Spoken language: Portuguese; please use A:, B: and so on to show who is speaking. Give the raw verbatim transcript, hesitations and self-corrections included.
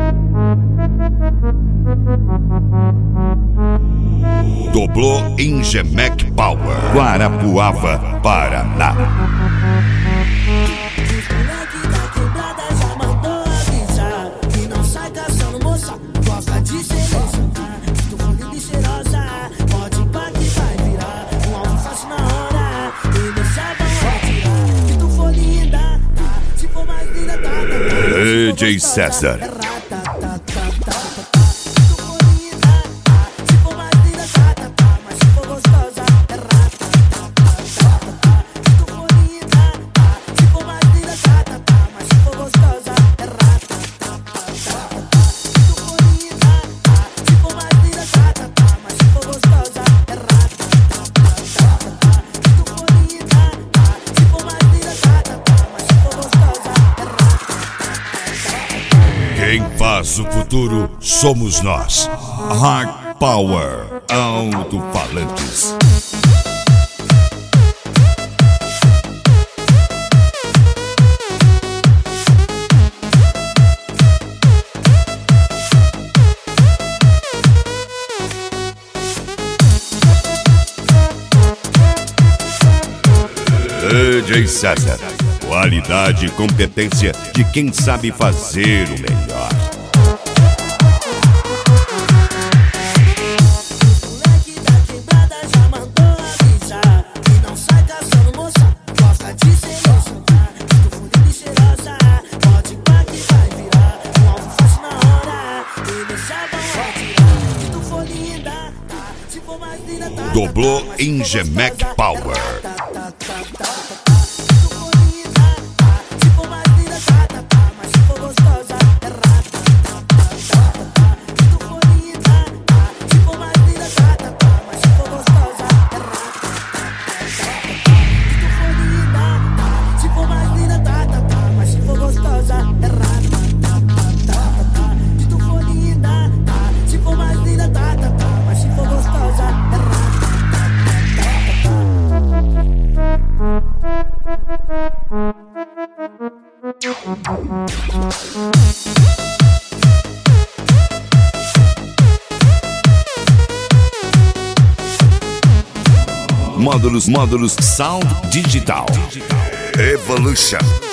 A: Doblô Ingemec Power, Guarapuava, Paraná.
B: Os moleque da quebrada já mandou avisar que não sai caçando moça, gosta de selecionar. Se tu for linda e cheirosa, pode ir pra que vai virar um alvo fácil na hora, eles já vão atirar. Se tu for linda, tá, se for mais linda, tá, tá, tá.
A: D J César. Quem faz o futuro somos nós. Hard Power Alto-Falantes. D J César. Qualidade e competência de quem sabe fazer o melhor.
B: Os moleque da quebrada já mandou avisar que não sai caçando moça, gosta de selecionar. Se tu for linda e cheirosa, pode ir pra que vai virar um alvo fácil na hora, eles já vão atirar. Se tu for linda, tá, se for mais linda, tá.
A: Doblô Ingemec Power. Módulos, módulos Sound Digital Evolution.